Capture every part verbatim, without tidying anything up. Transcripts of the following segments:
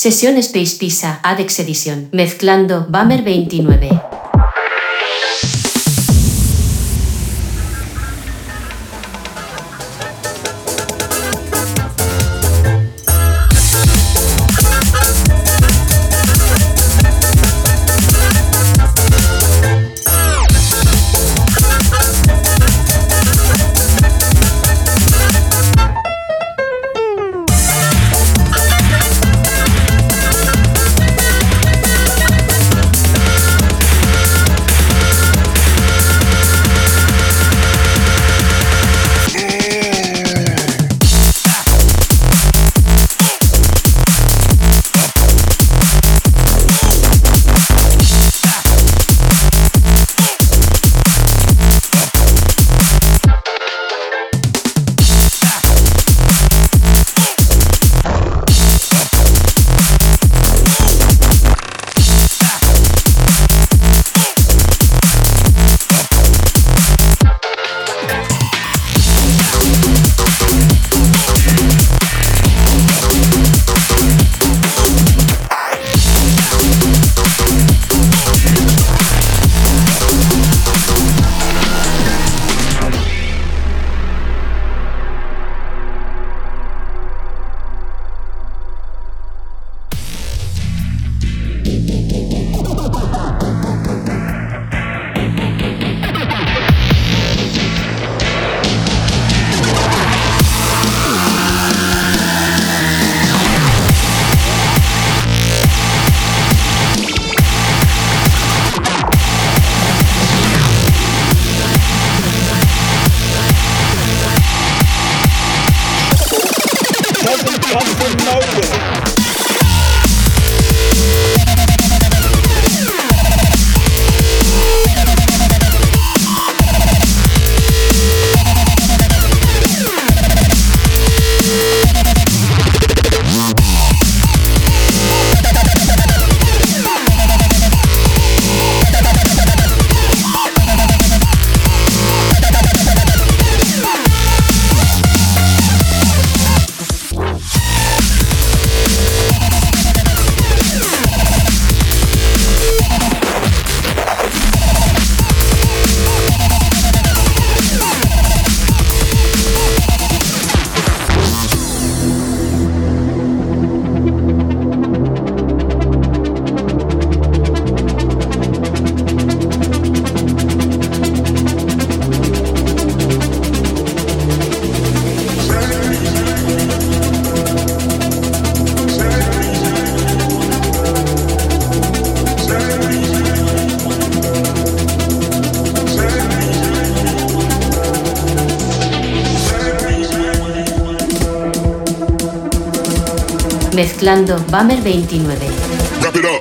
Sesión Space Pizza, Adex Edition. Mezclando Bummer veintinueve. Mezclando Bummer veintinueve. Wrap it up.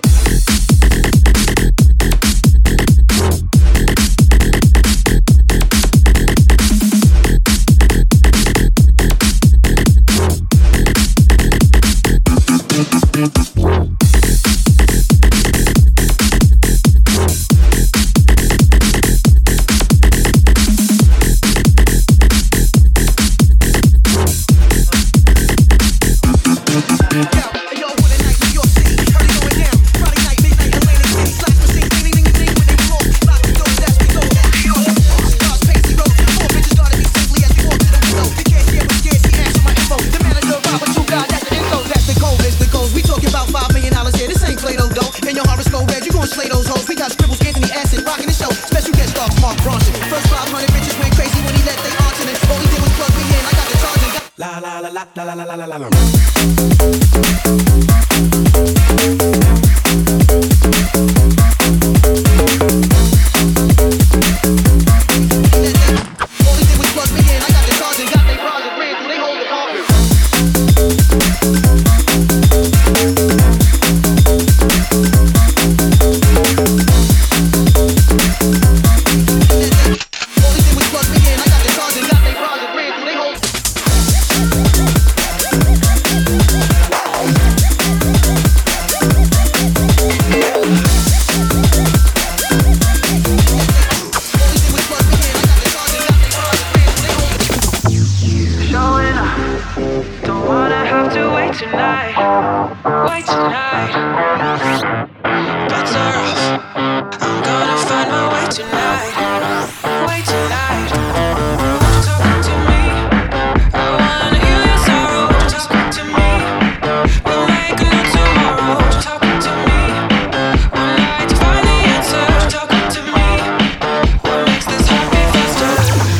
tonight. Bets are off. I'm gonna find my way tonight. Way tonight. Talk to me. I wanna heal your sorrow. Talk to me. We'll make a new tomorrow. Talk to me. One night to find the answer. Talk to me. What makes this heart beat faster?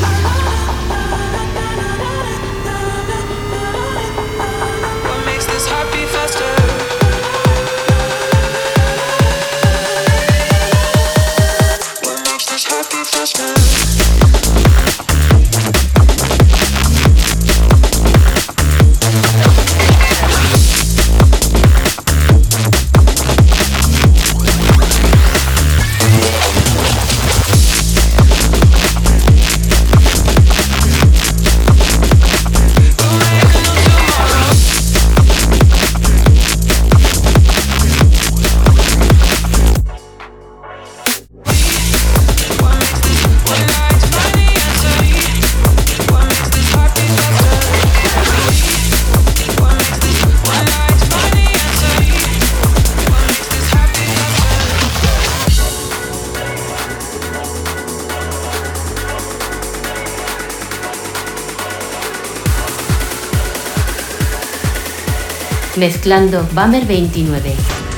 What makes this heart beat faster? What makes this heart beat faster? Mezclando Bummer veintinueve.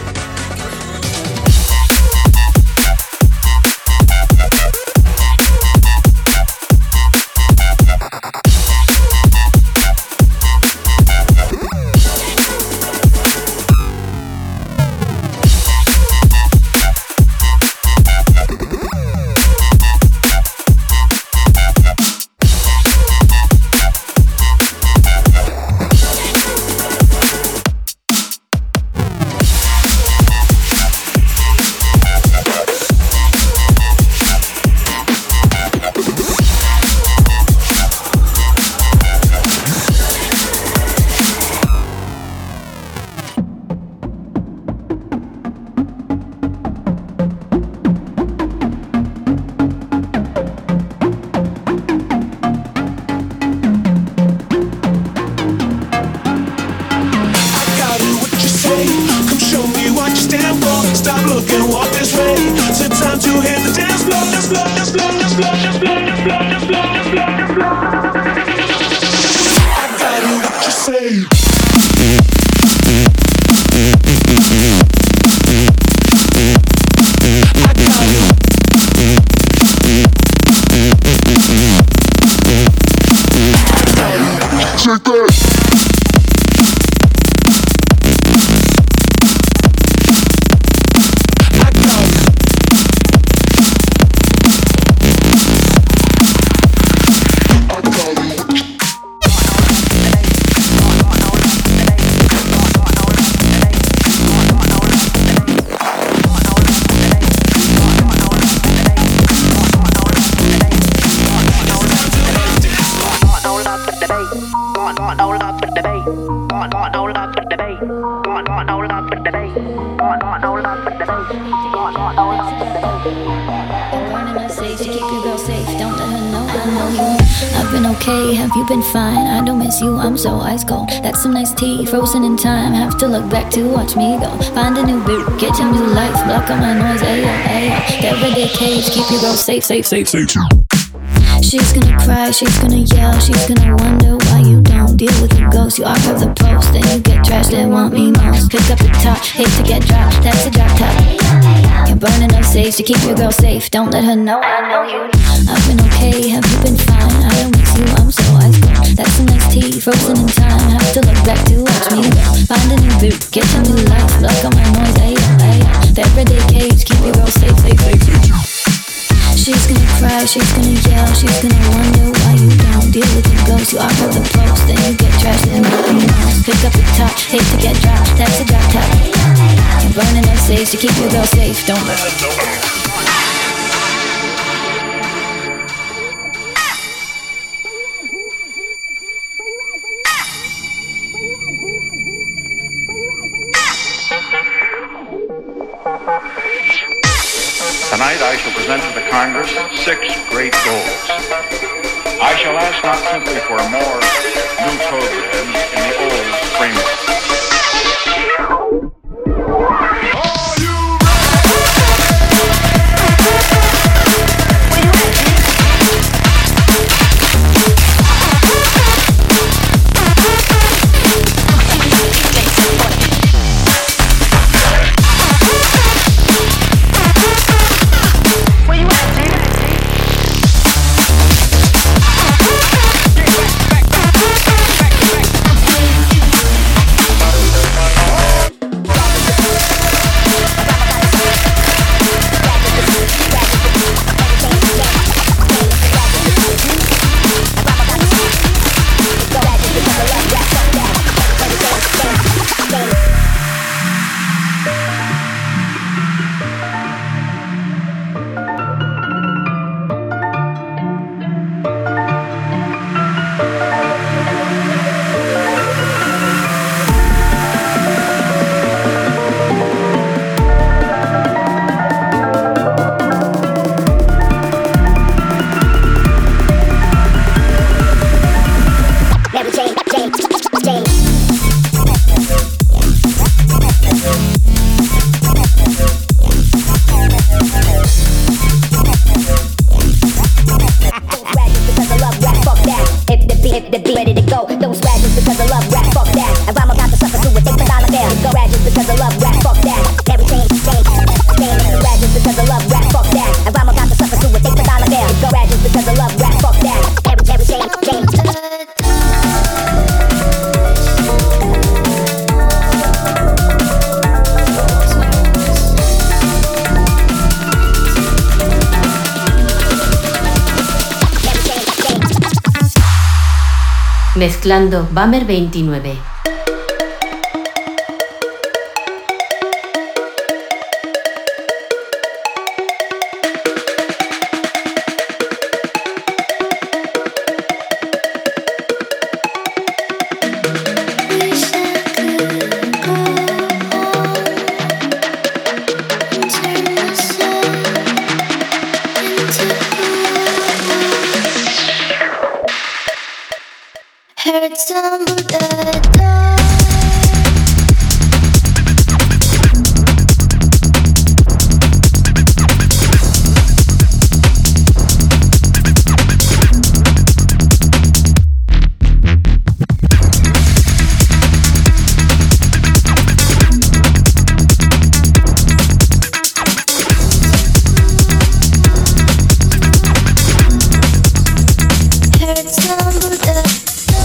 You, I'm so ice cold. That's some nice tea, frozen in time. Have to look back to watch me go. Find a new beat, get your new life. Block on my noise, ayo, ayo. Get rid of the cage, keep your girl safe, safe, safe, safe. She's gonna cry, she's gonna yell, she's gonna wonder why you don't deal with the ghost. You archive the post, then you get trashed and want me most. Pick up the top, hate to get dropped, that's a drop top. You're burning up sage to keep your girl safe. Don't let her know I know you. I've been okay, have you been fine? I don't miss you, I'm so ice cold. That's some nice tea, frozen in time. Have to look back to watch me go. Find a new boot, get your new life. Block on my noise, ayo, ayo. That red day cage, keep your girl safe, safe, safe, safe. She's gonna cry, she's gonna yell, she's gonna wonder why you don't deal with the ghost. You archive the post, then you get trashed and want me most. Pick up the top, hate to get dropped, that's a drop top. You're burning up sage to keep your girl safe. Don't let her know. Tonight I shall present to the Congress six great goals. I shall ask not simply for more new programs in the old framework. Mezclando Bummer veintinueve. Heard stumble the door. Heard stumble the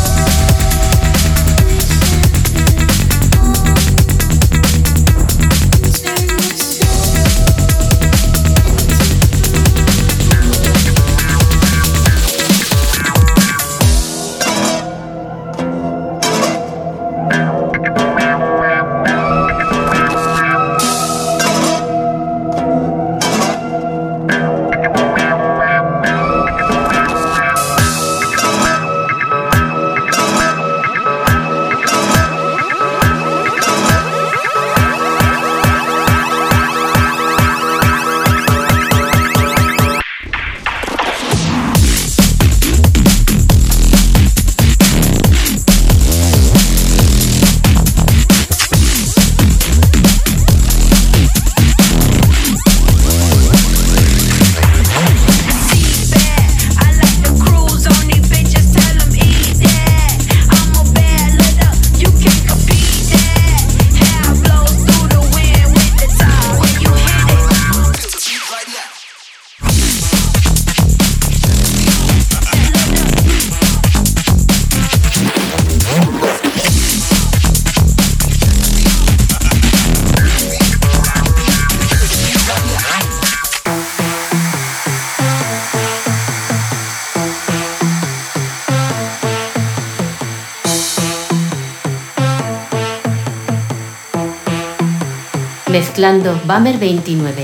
Mezclando Bummer veintinueve.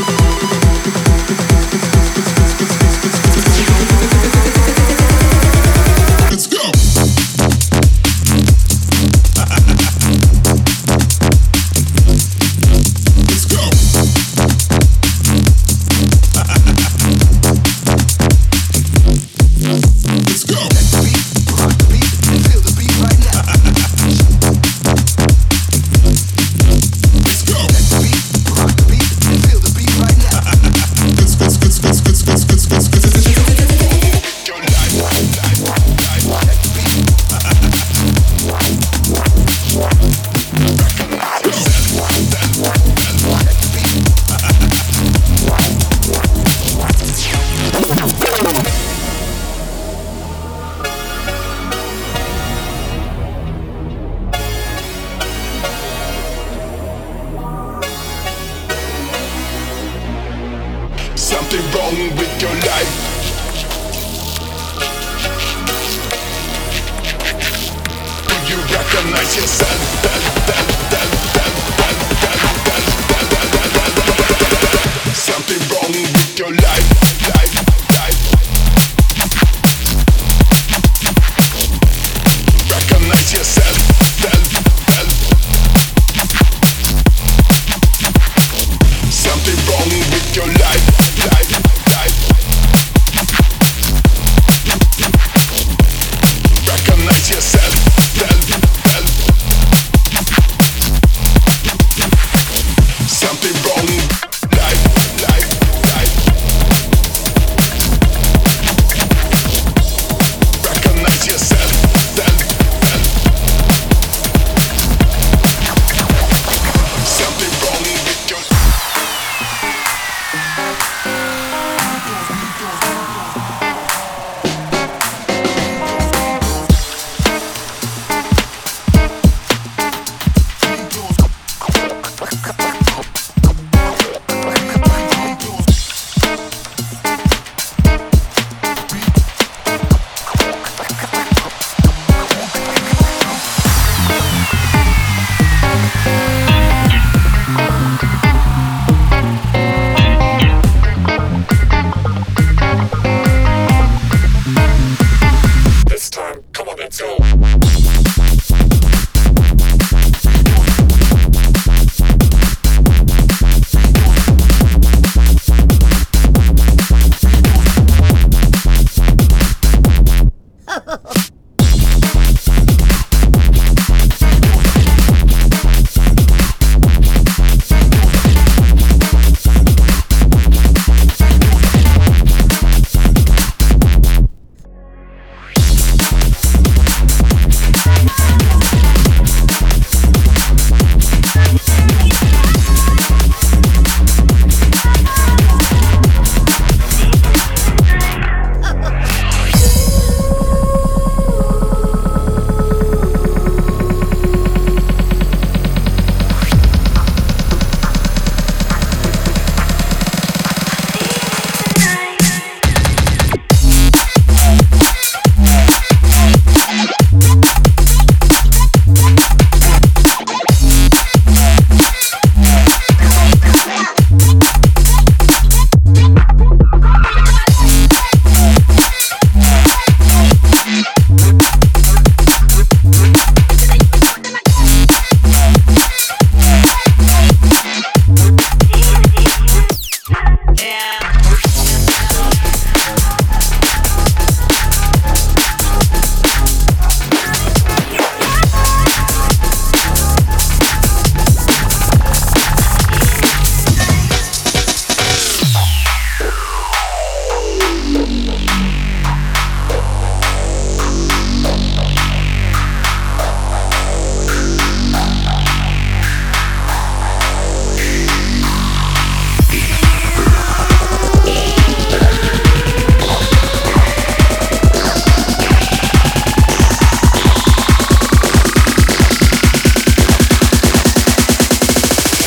Something wrong with your life. Do you recognize yourself? Something wrong with your life, life, life. Recognize yourself, self, self. Something wrong with your life. Life, life. Recognize yourself, self, self. Something wrong. Life, life, life. Recognize yourself, self, self. Something wrong with your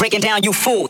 breaking down, you fool.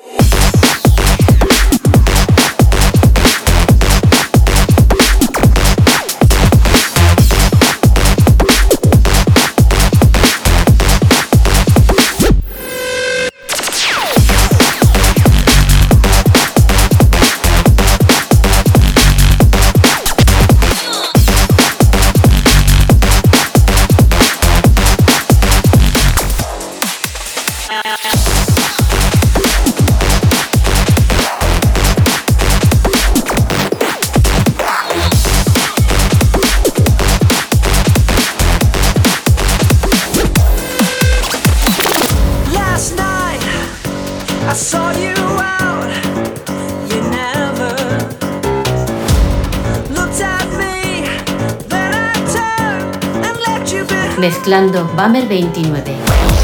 Mezclando Bummer veintinueve.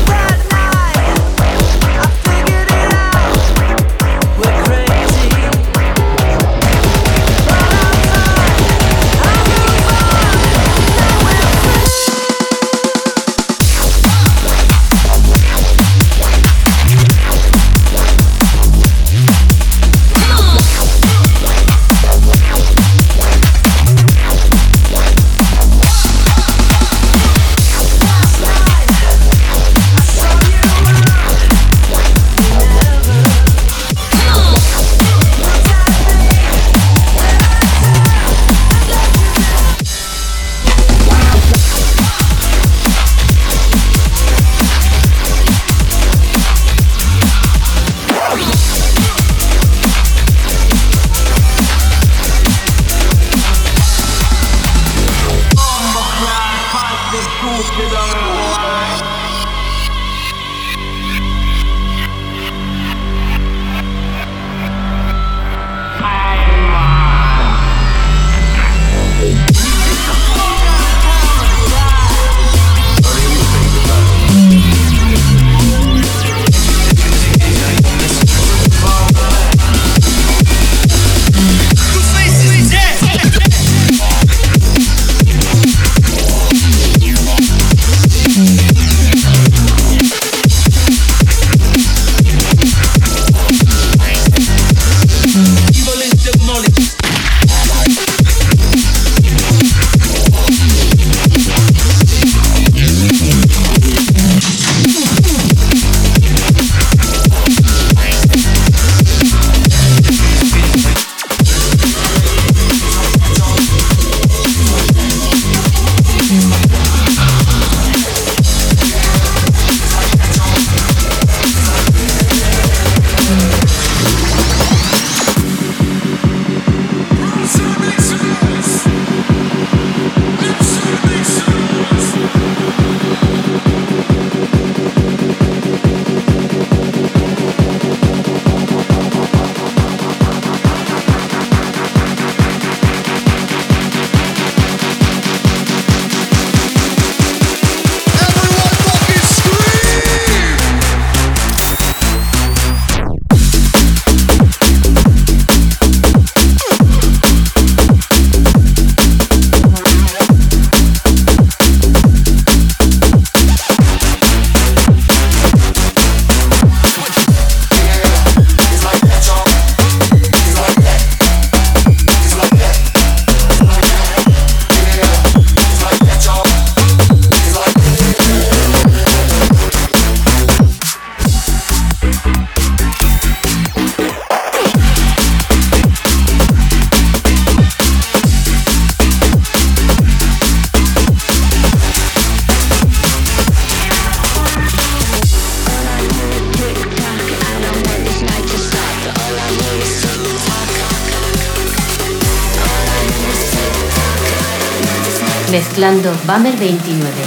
Mezclando Bummer veintinueve.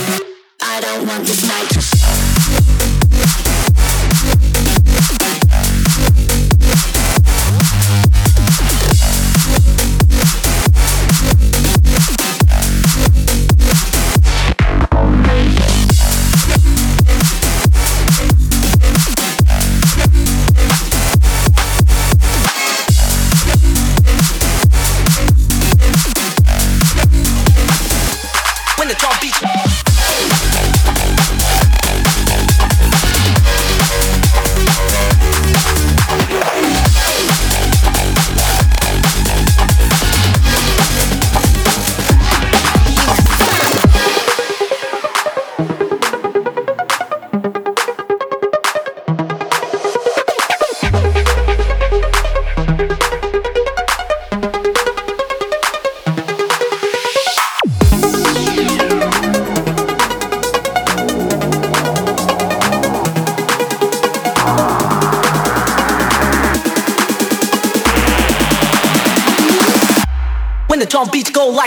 When the drum beats. drum beats go like.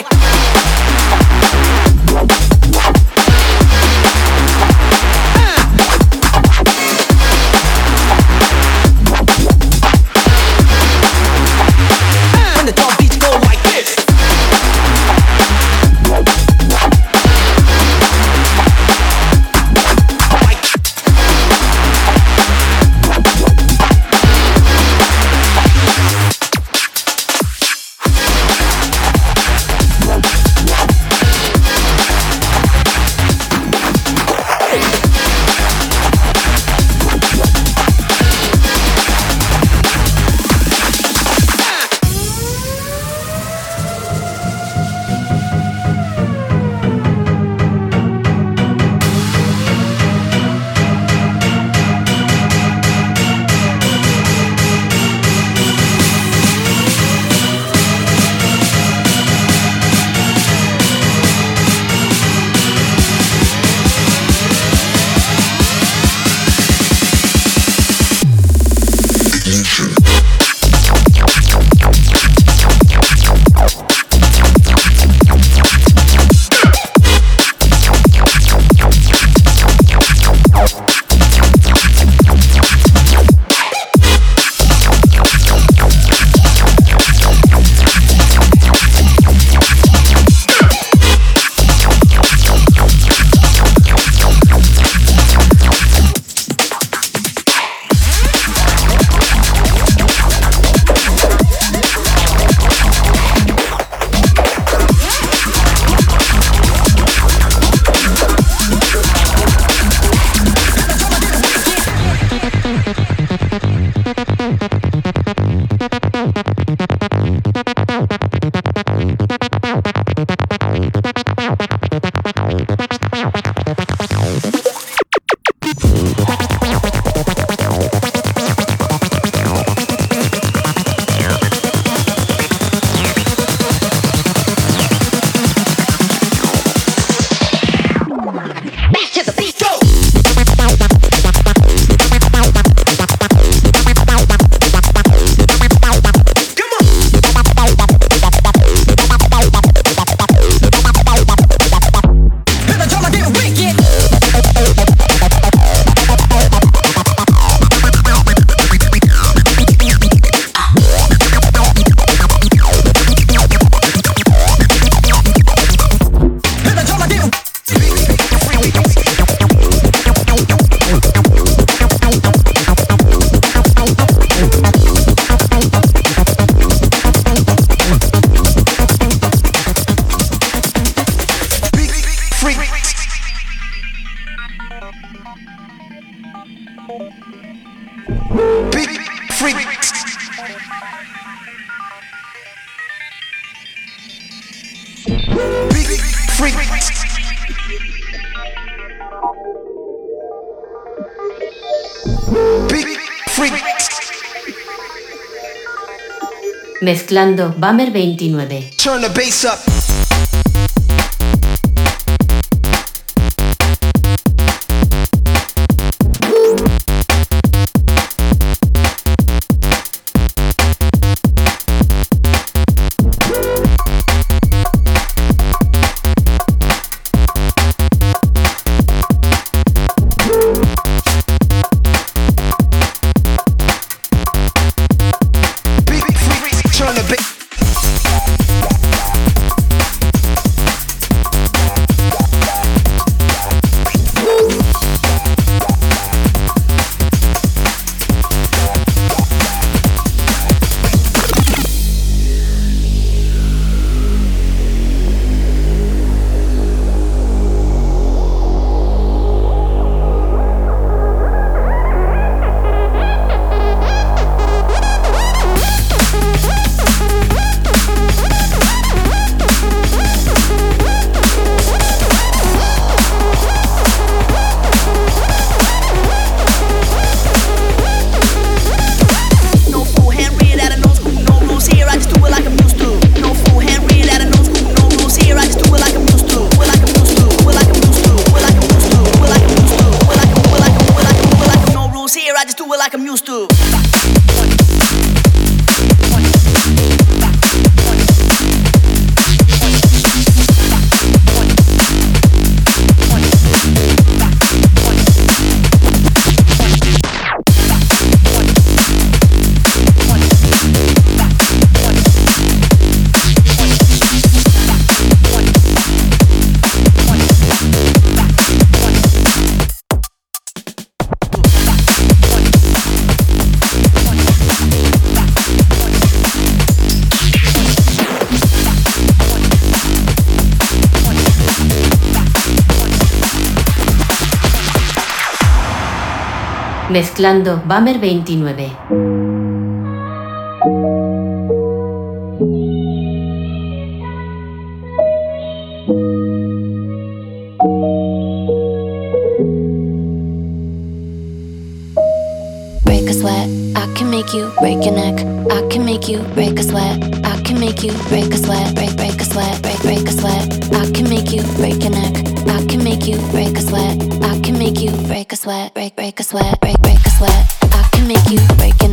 When the drum beats go like this. Mezclando Bummer veintinueve. Turn the bass up. Turn the bass. Mezclando Bummer veintinueve. Break a sweat, I can make you break your neck. I can make you break a sweat. I can make you break a sweat. Break, break a sweat, break, break a sweat. I can make you break your neck. I can make you break a sweat. I can make you break a sweat. Break, break a sweat, break, break a sweat. I can make you break your